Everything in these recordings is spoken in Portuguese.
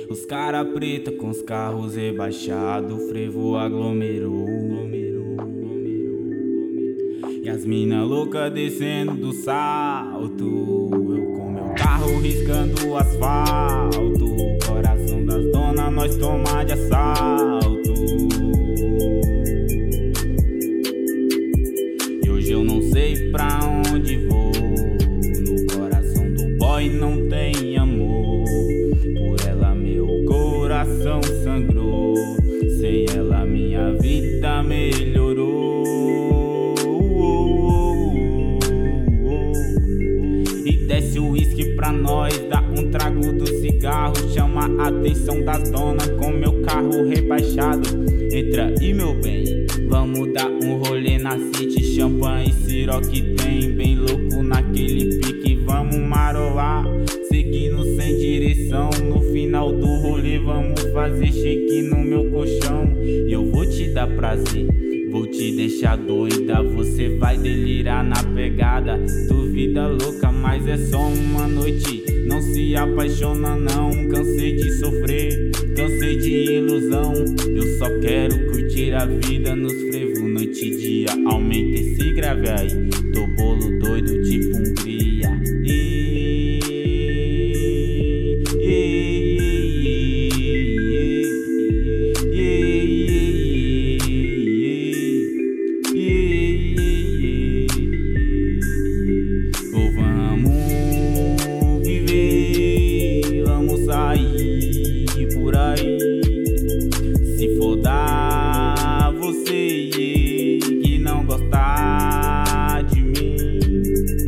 Os cara preta com os carros rebaixados, frevo aglomerou. E as mina louca descendo do salto, eu com meu carro riscando o asfalto. Coração das donas nós toma de assalto. E hoje eu não sei pra onde vou. No coração do boy não tem amor. Por ela meu coração sangrou. Sem ela minha vida melhorou. E desce o uísque pra nós, dá um trago do cigarro. Chama a atenção das donas com meu carro rebaixado. Entra aí meu bem, vamos dar um rolê na City. Champanhe e Ciroc tem, bem louco naquele pique. Vamos marolar, seguindo sem direção. No final do rolê vamos fazer shake no meu colchão. E eu vou te dar prazer, vou te deixar doida, você vai delirar na pegada. Duvida louca, mas é só uma noite. Não se apaixona não, cansei de sofrer, cansei de ilusão. Eu só quero curtir a vida nos frevo, noite e dia. Aumenta esse grave aí, tô bolo doido tipo Hungria. Ou vamos viver, vamos sair por aí. Se for dar você que não gostar de mim,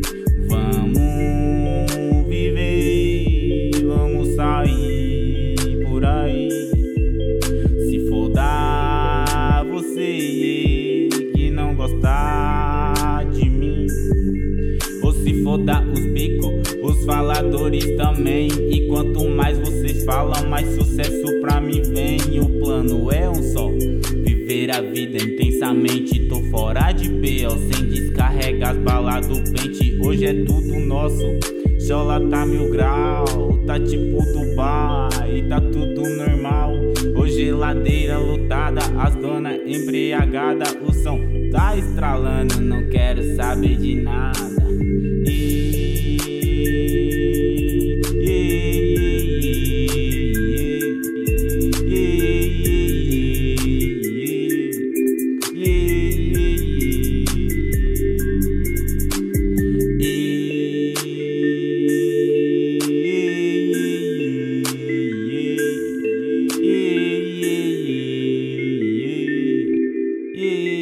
vamos viver, vamos sair por aí. Se for dar você que não gostar de mim, ou se for dar os bicos, os faladores também. E quanto mais vocês falam, mais sucesso pra mim vem. O plano é um só, viver a vida intensamente. Tô fora de BL, sem descarregar as balas do pente. Hoje é tudo nosso, chola tá 1000 grau. Tá tipo Dubai, tá tudo normal. Hoje ladeira lotada, as donas embriagadas. O som tá estralando, não quero saber de nada. Yeah.